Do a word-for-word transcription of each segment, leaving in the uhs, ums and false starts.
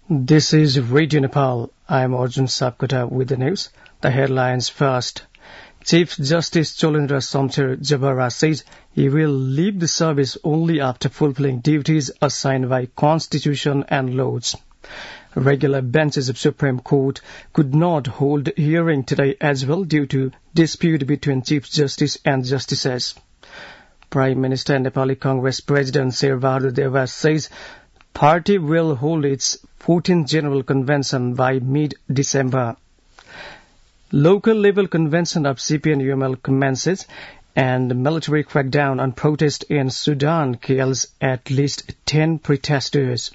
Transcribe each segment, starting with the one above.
This is Radio Nepal. I am Arjun Sapkota with the news. The headlines first. Chief Justice Cholendra Somcher Jabara says he will leave the service only after fulfilling duties assigned by Constitution and laws. Regular benches of Supreme Court could not hold hearing today as well due to dispute between Chief Justice and Justices. Prime Minister and Nepali Congress President Sher Bahadur Deva says party will hold its fourteenth General Convention by mid-December. Local level convention of C P N U M L commences and military crackdown on protest in Sudan kills at least ten protesters.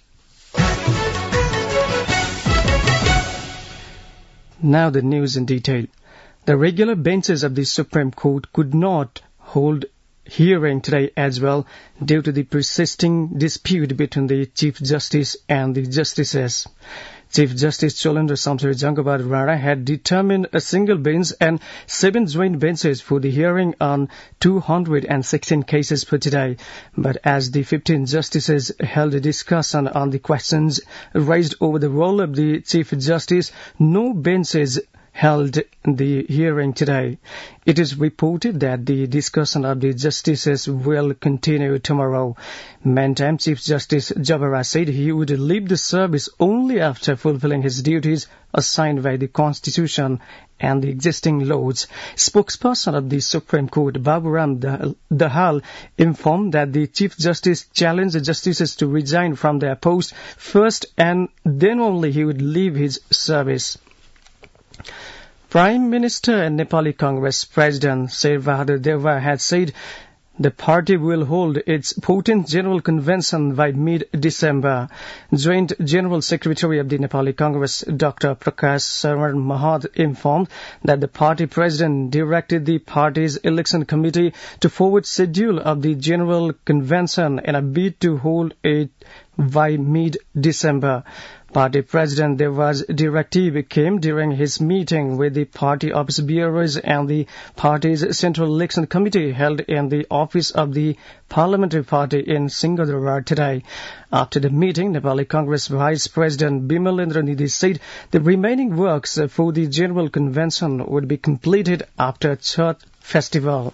Now the news in detail. The regular benches of the Supreme Court could not hold hearing today as well due to the persisting dispute between the Chief Justice and the Justices. Chief Justice Cholendra Somcher Jangabad Rana had determined a single bench and seven joint benches for the hearing on two hundred sixteen cases for today. But as the fifteen justices held a discussion on the questions raised over the role of the Chief Justice, no benches held the hearing today. It is reported that the discussion of the justices will continue tomorrow. Meantime, Chief Justice Jabara said he would leave the service only after fulfilling his duties assigned by the Constitution and the existing laws. Spokesperson of the Supreme Court, Baburam Dahal, informed that the Chief Justice challenged the justices to resign from their post first and then only he would leave his service. Prime Minister and Nepali Congress President Sher Bahadur Deva had said the party will hold its fourteenth General Convention by mid-December. Joint General Secretary of the Nepali Congress, Doctor Prakash Sarwan Mahad, informed that the party president directed the party's election committee to forward schedule of the General Convention in a bid to hold it by mid-December. Party President Deva's directive came during his meeting with the party office bearers and the party's Central Election Committee held in the office of the Parliamentary Party in Singadura today. After the meeting, Nepali Congress Vice President Bimalendra Nidhi said the remaining works for the General Convention would be completed after Chhath festival.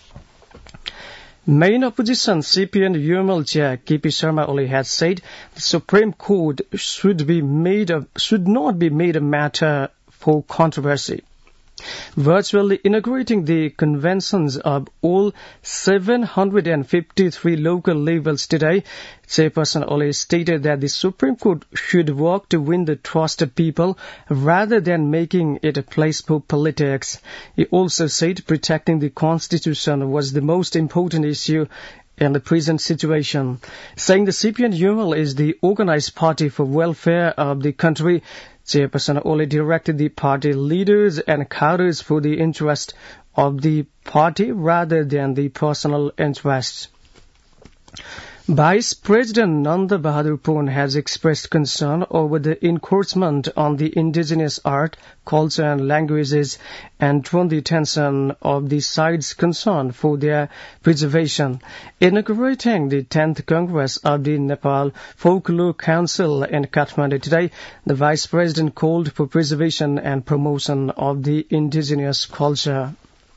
Main opposition C P N U M L chair K P Sharma Oli has said the Supreme Court should be made a, should not be made a matter for controversy. Virtually inaugurating the conventions of all seven hundred fifty-three local levels today, Chairperson Oli stated that the Supreme Court should work to win the trust of people rather than making it a place for politics. He also said protecting the Constitution was the most important issue in the present situation. Saying the C P N U M L is the organized party for welfare of the country, Chairperson Oli directed the party leaders and cadres for the interest of the party rather than the personal interests. Vice President Nanda Bahadur Pune has expressed concern over the encroachment on the indigenous art, culture and languages and drawn the attention of the sides concerned for their preservation. Inaugurating the tenth Congress of the Nepal Folklore Council in Kathmandu today, the Vice President called for preservation and promotion of the indigenous culture.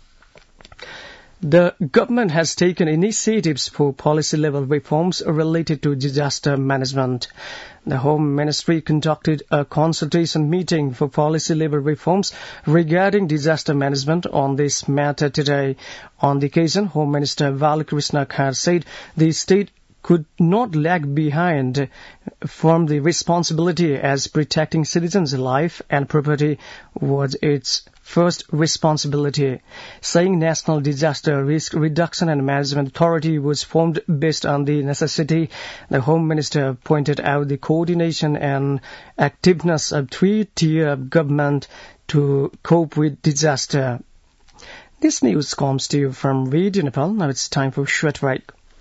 The government has taken initiatives for policy-level reforms related to disaster management. The Home Ministry conducted a consultation meeting for policy-level reforms regarding disaster management on this matter today. On the occasion, Home Minister Balakrishna Khar said the state could not lag behind from the responsibility as protecting citizens' life and property was its first responsibility. Saying National Disaster Risk Reduction and Management Authority was formed based on the necessity, the Home Minister pointed out the coordination and activeness of three-tier government to cope with disaster. This news comes to you from Radio Nepal. Now it's time for short break.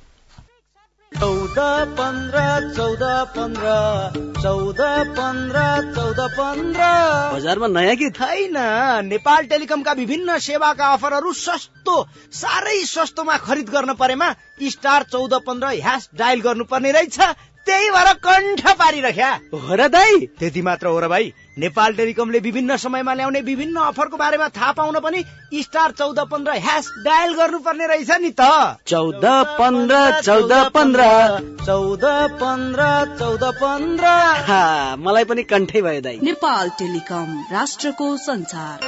चौदह पंद्रह चौदह पंद्रह चौदह पंद्रह चौदह पंद्रह बजारमा नयाँ कि छैन। नेपाल टेलिकमका विभिन्न सेवाका अफरहरू सस्तो साह्रै सस्तोमा खरिद गर्न परेमा स्टार चौदह पन्ध्र ह्यास डायल गर्नुपर्ने रहेछ। त्यही भएर कण्ठ पारिरख्या हो र दाइ। त्यति मात्र हो र भाइ, नेपाल टेलिकमले विभिन्न समयमा ल्याउने विभिन्न अफरको बारेमा थाहा पाउन पनि स्टार चौध पन्ध्र ह्यास डायल गर्नुपर्ने रहेछ नि त। चौध पन्ध्र चौध पन्ध्र चौध पन्ध्र चौध पन्ध्र मलाई पनि कण्ठै भयो दाइ। नेपाल टेलिकम, राष्ट्रको संचार।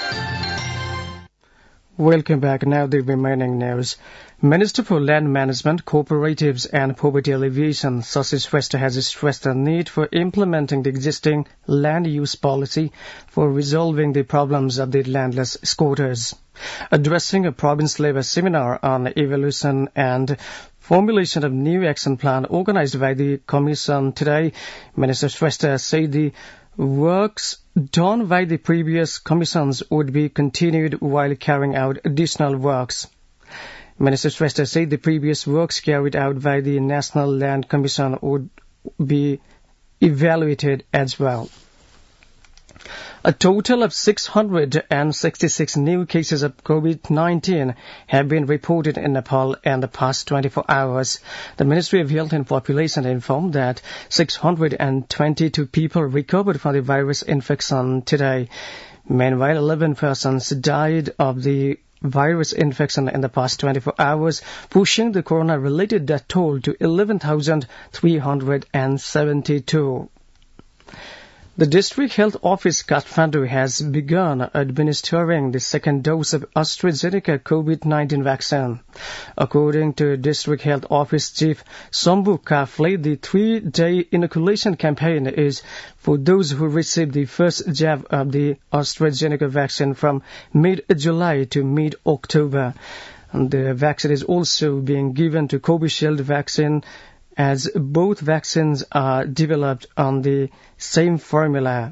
Welcome back. Now the remaining news. Minister for Land Management, Cooperatives and Poverty Alleviation, Shashi Shrestha, has stressed the need for implementing the existing land use policy for resolving the problems of the landless squatters. Addressing a province-level seminar on evolution and formulation of new action plan organized by the Commission today, Minister Shrestha said the works done by the previous commissions would be continued while carrying out additional works. Minister Shrestha said the previous works carried out by the National Land Commission would be evaluated as well. A total of six hundred sixty-six new cases of COVID nineteen have been reported in Nepal in the past twenty-four hours. The Ministry of Health and Population informed that six hundred twenty-two people recovered from the virus infection today. Meanwhile, eleven persons died of the virus infection in the past twenty-four hours, pushing the corona-related death toll to eleven thousand three hundred seventy-two. The District Health Office Kathmandu has begun administering the second dose of AstraZeneca COVID nineteen vaccine. According to District Health Office Chief Sambu Kafle, the three-day inoculation campaign is for those who received the first jab of the AstraZeneca vaccine from mid-July to mid-October. The vaccine is also being given to Covishield vaccine, as both vaccines are developed on the same formula.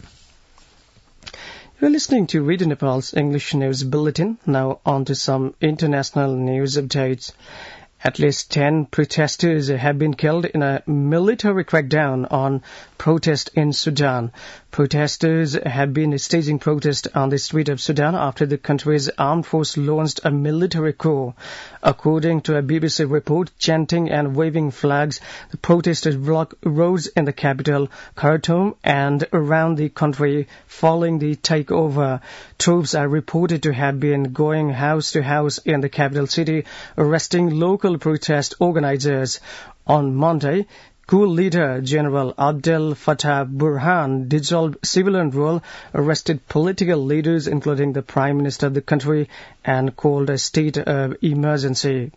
You're listening to Radio Nepal's English News Bulletin. Now on to some international news updates. At least ten protesters have been killed in a military crackdown on protest in Sudan. Protesters have been staging protest on the street of Sudan after the country's armed force launched a military coup. According to a B B C report, chanting and waving flags, the protesters blocked roads in the capital, Khartoum, and around the country following the takeover. Troops are reported to have been going house to house in the capital city, arresting local protest organizers. On Monday, coup leader General Abdel Fattah Burhan dissolved civilian rule, arrested political leaders including the Prime Minister of the country, and called a state of emergency.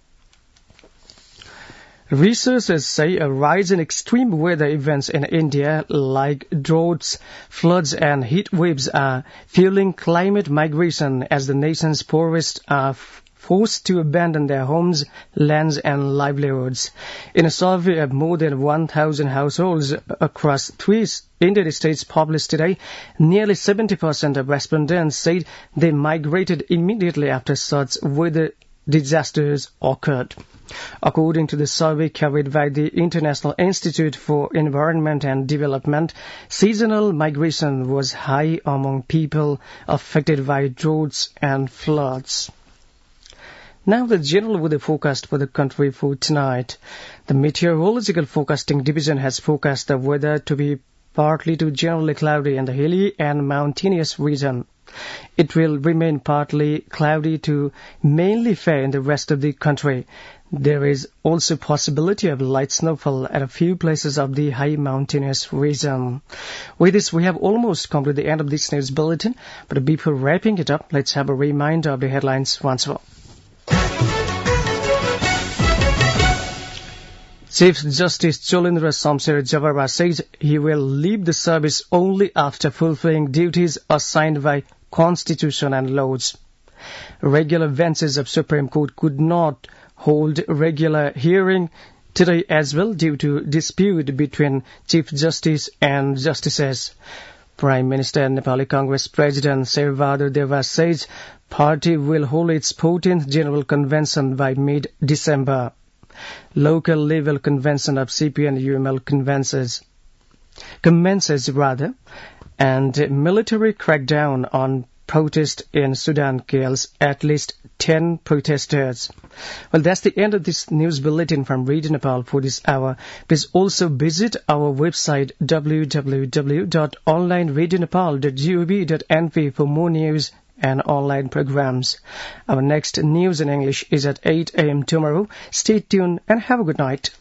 Researchers say a rise in extreme weather events in India like droughts, floods and heat waves are fueling climate migration as the nation's poorest are forced to abandon their homes, lands and livelihoods. In a survey of more than one thousand households across three Indian states published today, nearly seventy percent of respondents said they migrated immediately after such weather disasters occurred. According to the survey carried by the International Institute for Environment and Development, seasonal migration was high among people affected by droughts and floods. Now the general weather forecast for the country for tonight. The Meteorological Forecasting Division has forecast the weather to be partly to generally cloudy in the hilly and mountainous region. It will remain partly cloudy to mainly fair in the rest of the country. There is also possibility of light snowfall at a few places of the high mountainous region. With this, we have almost come to the end of this news bulletin. But before wrapping it up, let's have a reminder of the headlines once more. Chief Justice Cholendra Shamsher Jabarwa says he will leave the service only after fulfilling duties assigned by Constitution and laws. Regular benches of Supreme Court could not hold regular hearing today as well due to dispute between Chief Justice and Justices. Prime Minister and Nepali Congress President Sherbahadur Deva says party will hold its fourteenth General Convention by mid-December. Local level convention of C P and U M L conventions, commences rather, and military crackdown on protest in Sudan kills at least ten protesters. Well, that's the end of this news bulletin from Radio Nepal for this hour. Please also visit our website w w w dot online radio nepal dot gov dot n p for more news and online programs. Our next news in English is at eight a.m. tomorrow. Stay tuned and have a good night.